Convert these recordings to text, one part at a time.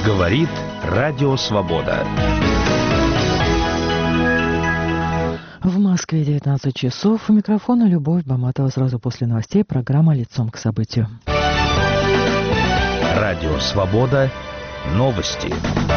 Говорит Радио Свобода. В Москве 19 часов. У микрофона Любовь Баматова. Сразу после новостей программа «Лицом к событию». Радио Свобода. Новости.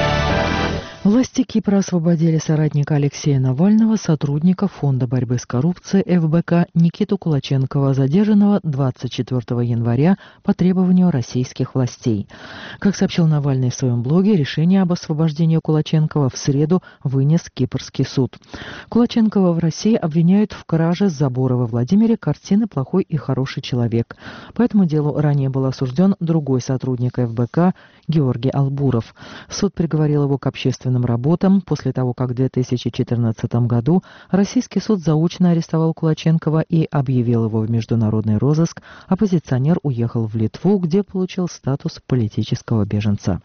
Власти Кипра освободили соратника Алексея Навального, сотрудника Фонда борьбы с коррупцией ФБК Никиту Кулаченкова, задержанного 24 января по требованию российских властей. Как сообщил Навальный в своем блоге, решение об освобождении Кулаченкова в среду вынес Кипрский суд. Кулаченкова в России обвиняют в краже с забора во Владимире картины «Плохой и хороший человек». По этому делу ранее был осужден другой сотрудник ФБК Георгий Албуров. Суд приговорил его к общественным работам после того, как в 2014 году российский суд заочно арестовал Кулаченкова и объявил его в международный розыск. Оппозиционер уехал в Литву, где получил статус политического беженца.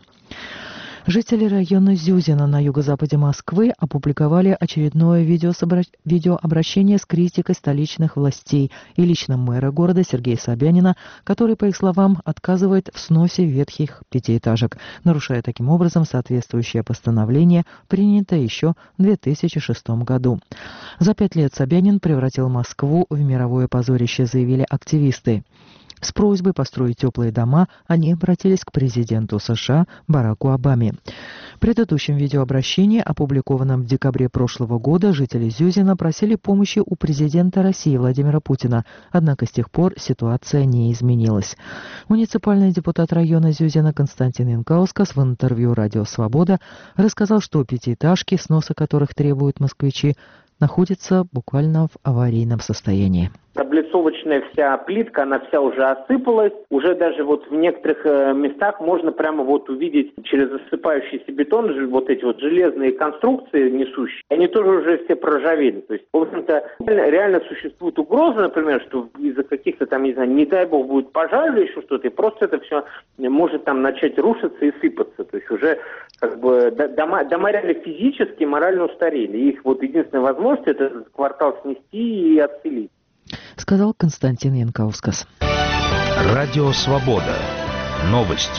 Жители района Зюзино на юго-западе Москвы опубликовали очередное видеообращение с критикой столичных властей и лично мэра города Сергея Собянина, который, по их словам, отказывает в сносе ветхих пятиэтажек, нарушая таким образом соответствующее постановление, принятое еще в 2006 году. За 5 лет Собянин превратил Москву в мировое позорище, заявили активисты. С просьбой построить теплые дома они обратились к президенту США Бараку Обаме. В предыдущем видеообращении, опубликованном в декабре прошлого года, жители Зюзино просили помощи у президента России Владимира Путина, однако с тех пор ситуация не изменилась. Муниципальный депутат района Зюзино Константин Янкаускас в интервью «Радио Свобода» рассказал, что пятиэтажки, сноса которых требуют москвичи, находятся буквально в аварийном состоянии. Облицовочная вся плитка, она вся уже осыпалась. Уже даже вот в некоторых местах можно прямо вот увидеть через осыпающийся бетон вот эти вот железные конструкции несущие. Они тоже уже все проржавели. То есть, в общем-то, реально существует угроза, например, что из-за каких-то там, не знаю, не дай бог будет пожар или еще что-то, и просто это все может там начать рушиться и сыпаться. То есть уже как бы дома реально физически, морально устарели. Их вот единственная возможность — это этот квартал снести и отселить. Сказал Константин Янкаускас. Радио Свобода. Новости.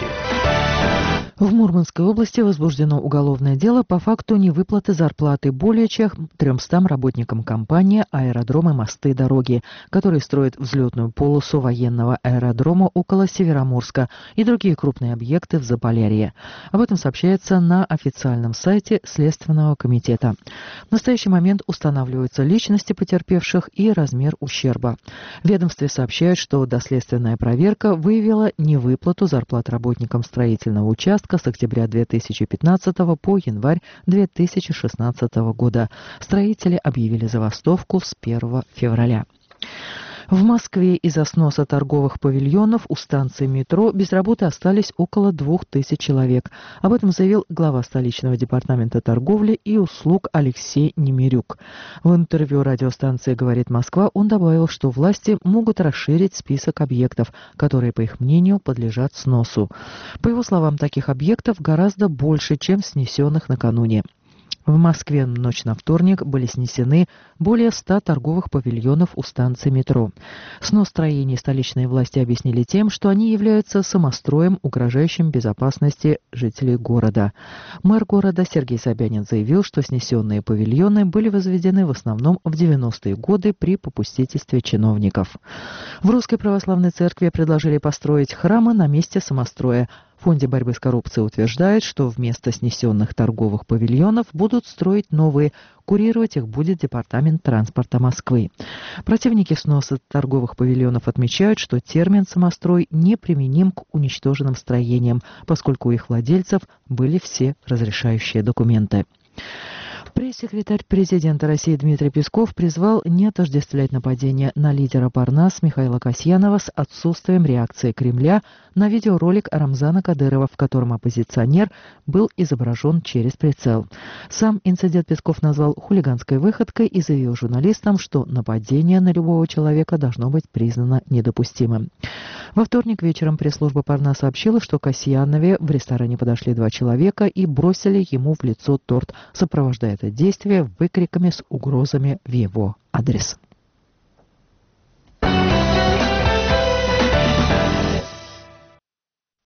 В Мурманской области возбуждено уголовное дело по факту невыплаты зарплаты более чем 300 работникам компании «Аэродромы, мосты, дороги», которые строят взлетную полосу военного аэродрома около Североморска и другие крупные объекты в Заполярье. Об этом сообщается на официальном сайте Следственного комитета. В настоящий момент устанавливаются личности потерпевших и размер ущерба. В ведомстве сообщают, что доследственная проверка выявила невыплату зарплат работникам строительного участка с октября 2015 по январь 2016 года. Строители объявили забастовку с 1 февраля. В Москве из-за сноса торговых павильонов у станции метро без работы остались около 2000 человек. Об этом заявил глава столичного департамента торговли и услуг Алексей Немирюк. В интервью радиостанции «Говорит Москва» он добавил, что власти могут расширить список объектов, которые, по их мнению, подлежат сносу. По его словам, таких объектов гораздо больше, чем снесенных накануне. В Москве в ночь на вторник были снесены более 100 торговых павильонов у станции метро. Снос строений столичные власти объяснили тем, что они являются самостроем, угрожающим безопасности жителей города. Мэр города Сергей Собянин заявил, что снесенные павильоны были возведены в основном в 90-е годы при попустительстве чиновников. В Русской Православной Церкви предложили построить храмы на месте самостроя. В Фонде борьбы с коррупцией утверждают, что вместо снесенных торговых павильонов будут строить новые. Курировать их будет Департамент транспорта Москвы. Противники сноса торговых павильонов отмечают, что термин «самострой» не применим к уничтоженным строениям, поскольку у их владельцев были все разрешающие документы. Пресс-секретарь президента России Дмитрий Песков призвал не отождествлять нападение на лидера Парнас Михаила Касьянова с отсутствием реакции Кремля на видеоролик Рамзана Кадырова, в котором оппозиционер был изображен через прицел. Сам инцидент Песков назвал хулиганской выходкой и заявил журналистам, что нападение на любого человека должно быть признано недопустимым. Во вторник вечером пресс-служба Парнаса сообщила, что к Касьянове в ресторане подошли 2 человека и бросили ему в лицо торт, сопровождая это действие выкриками с угрозами в его адрес.